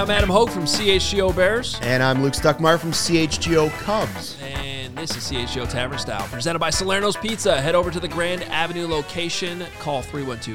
I'm Adam Hogue from CHGO Bears. And I'm Luke Stuckmeyer from CHGO Cubs. And this is CHGO Tavern Style, presented by Salerno's Pizza. Head over to the Grand Avenue location. Call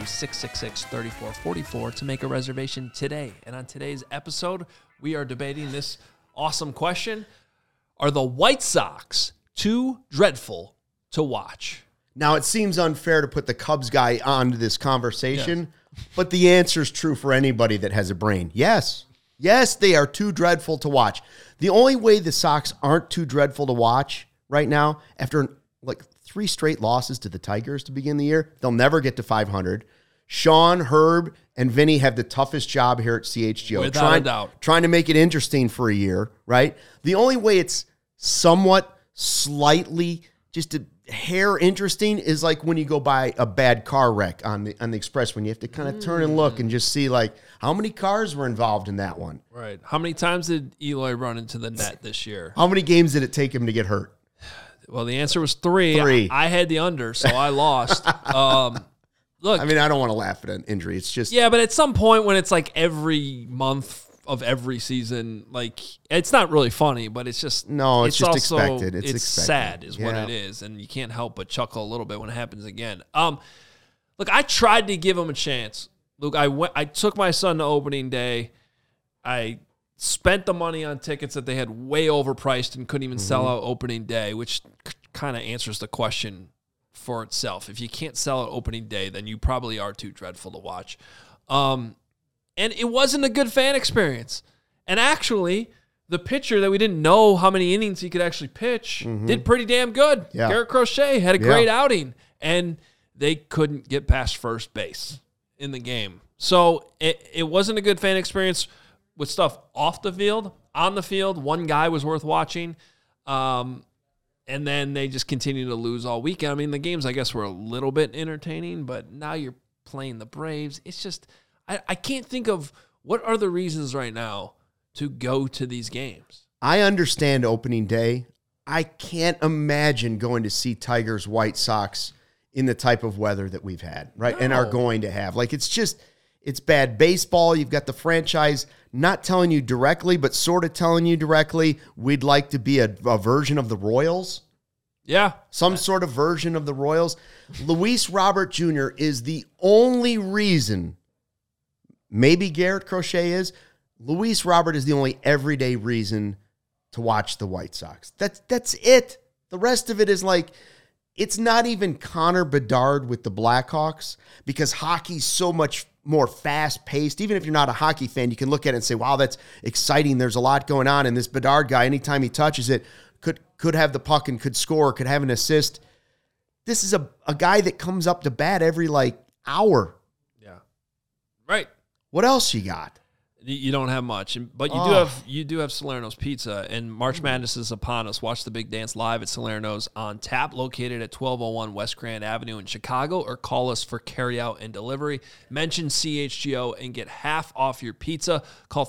312-666-3444 to make a reservation today. And on today's episode, we are debating this awesome question. Are the White Sox too dreadful to watch? Now, it seems unfair to put the Cubs guy onto this conversation, but the answer is true for anybody that has a brain. Yes. Yes, they are too dreadful to watch. The only way the Sox aren't too dreadful to watch right now, after like 3 straight losses to the Tigers to begin the year, they'll never get to 500. Sean, Herb, and Vinny have the toughest job here at CHGO. Without a doubt. Trying to make it interesting for a year, right? The only way it's somewhat, slightly, just a hair interesting is like when you go by a bad car wreck on the express, when you have to kind of turn and look and just see like how many cars were involved in that one. Right. How many times did Eloy run into the net this year? How many games did it take him to get hurt? Well, the answer was 3. 3. I had the under, so I lost. Look, I mean, I don't want to laugh at an injury. It's just, yeah, but at some point when it's like every month of every season, like it's not really funny, but it's just it's just also, expected. It's expected. Sad is what it is, and you can't help but chuckle a little bit when it happens again. Look, I tried to give him a chance. Luke, I took my son to opening day. I spent the money on tickets that they had way overpriced and couldn't even sell out opening day, which kind of answers the question for itself. If you can't sell out opening day, then you probably are too dreadful to watch. And it wasn't a good fan experience. And actually, the pitcher that we didn't know how many innings he could actually pitch did pretty damn good. Yeah. Garrett Crochet had a great outing, and they couldn't get past first base in the game. So it wasn't a good fan experience with stuff off the field. On the field, one guy was worth watching. And then they just continued to lose all weekend. I mean, the games, I guess, were a little bit entertaining, but now you're playing the Braves. It's just, I can't think of what are the reasons right now to go to these games. I understand opening day. I can't imagine going to see Tigers White Sox in the type of weather that we've had, right? No. And are going to have. Like, it's bad baseball. You've got the franchise not telling you directly, but sort of telling you directly, we'd like to be a version of the Royals. Yeah. Some sort of version of the Royals. Luis Robert Jr. is the only reason, maybe Garrett Crochet is, Luis Robert is the only everyday reason to watch the White Sox. That's it. The rest of it is like, it's not even Connor Bedard with the Blackhawks, because hockey's so much more fast-paced. Even if you're not a hockey fan, you can look at it and say, wow, that's exciting. There's a lot going on. And this Bedard guy, anytime he touches it, could have the puck and could score, could have an assist. This is a guy that comes up to bat every, hour. Yeah. Right. What else you got? You don't have much, but you do have Salerno's Pizza, and March Madness is upon us. Watch the big dance live at Salerno's on tap, located at 1201 West Grand Avenue in Chicago, or call us for carryout and delivery. Mention CHGO and get half off your pizza. Call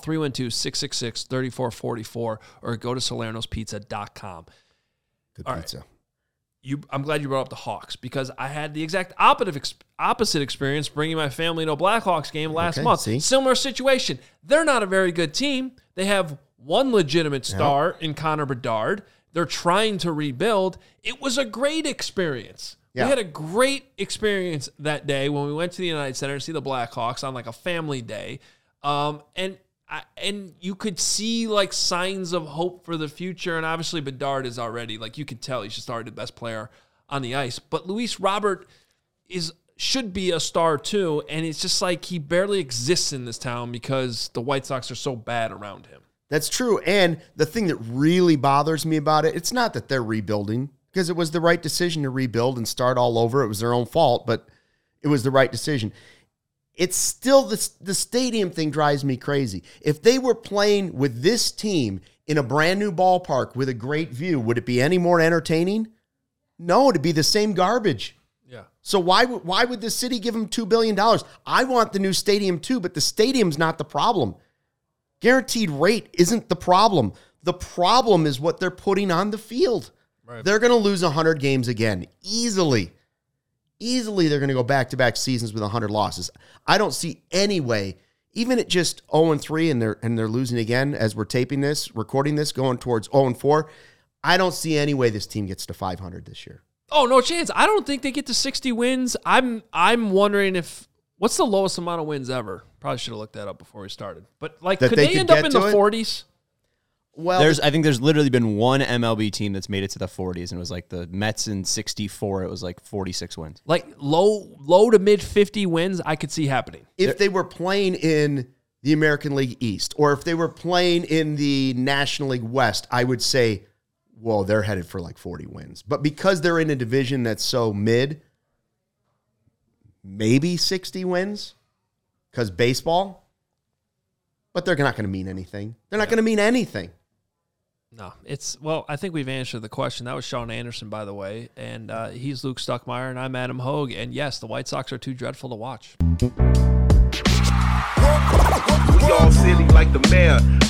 312-666-3444 or go to salernospizza.com. Good All pizza. Right. I'm glad you brought up the Hawks, because I had the exact opposite experience bringing my family to a Blackhawks game last month. See? Similar situation. They're not a very good team. They have one legitimate star in Connor Bedard. They're trying to rebuild. It was a great experience. Yeah. We had a great experience that day when we went to the United Center to see the Blackhawks on a family day. And you could see signs of hope for the future. And obviously Bedard is already, you could tell he's just already the best player on the ice. But Luis Robert should be a star too. And it's just he barely exists in this town because the White Sox are so bad around him. That's true. And the thing that really bothers me about it, it's not that they're rebuilding, because it was the right decision to rebuild and start all over. It was their own fault, but it was the right decision. It's still the stadium thing drives me crazy. If they were playing with this team in a brand new ballpark with a great view, would it be any more entertaining? No, it'd be the same garbage. Yeah. So why would the city give them $2 billion? I want the new stadium too, but the stadium's not the problem. Guaranteed rate isn't the problem. The problem is what they're putting on the field. Right. They're going to lose 100 games again, easily. Easily they're going to go back-to-back seasons with 100 losses. I don't see any way even at just 0-3 and they're losing again as we're recording this, going towards 0-4, I don't see any way this team gets to 500 this year. Oh, no chance. I don't think they get to 60 wins. I'm wondering what's the lowest amount of wins ever? Probably should have looked that up before we started. But could they end up in the 40s? Well, I think there's literally been one MLB team that's made it to the 40s, and it was like the Mets in '64. It was like 46 wins. Like low to mid 50 wins, I could see happening. If they were playing in the American League East, or if they were playing in the National League West, I would say, well, they're headed for like 40 wins. But because they're in a division that's so mid, maybe 60 wins, because baseball. But they're not going to mean anything. They're not going to mean anything. No, I think we've answered the question. That was Sean Anderson, by the way, and he's Luke Stuckmeyer, and I'm Adam Hogue. And yes, the White Sox are too dreadful to watch. We all silly like the mayor.